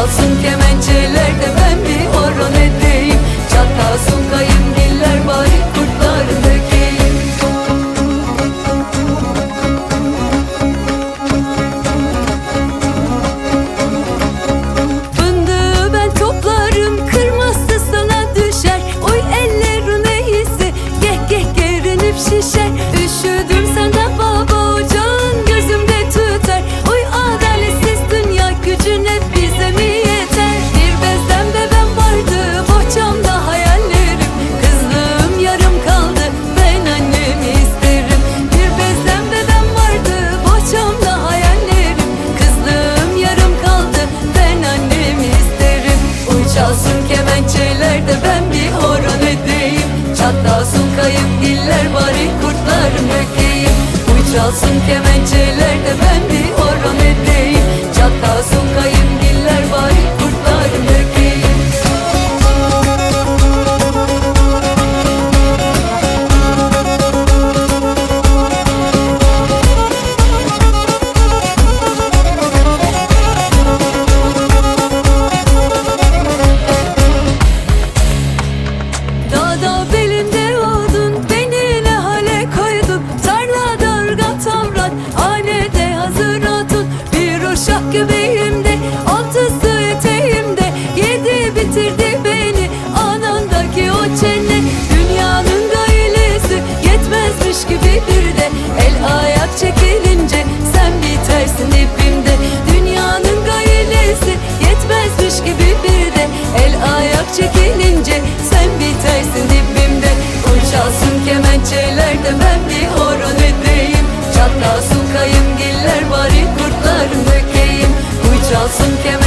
çalsın kemençelerde ben bir horon edeyim. Çatlasın kayıngiller bari kurtları dökeyim. Fındığı ben toplarım, kırmazsa sana düşer. Oy ellerin iyisi, geh geh gerinip şişer. Üşüdüm senden baba, ocağın gözümde tüter. Oy adaletsiz dünya, gücün hep bize mi yeter? Bir bezden bebem vardı, bohçamda hayallerim. Kızlığım yarım kaldı, ben annemi isterim. Bir bezden bebem vardı, bohçamda hayallerim. Kızlığım yarım kaldı, ben annemi isterim. Uy çalsın kemençelerde ben bir horon edeyim. Çatlasın kayıpgiller bari kurtlarım dökeyim. Uy çalsın kemençelerde ben bir horon edeyim. Çatlasın kayıpgiller bari kurtlarım dökeyim. Dağda belimde odun, beni ne hale koydun. Tarlada ırgat avrat, hanede hazır atın. Bir uşak göbeğimde, altısı eteğimde. Yedi bitirdi beni, anandaki o çene. Dünyanın gailesi, yetmezmiş gibi bir de. El ayak çekilince, sen bitersin dibimde. Dünyanın gailesi, yetmezmiş gibi bir de. El ayak çekilince, sen bitersin dibimde. Uy çalsın kemençelerde ben bir horon edeyim. Çatlasın kayıpgiller bari kurtlarım dökeyim. Uy çalsın kemençelerde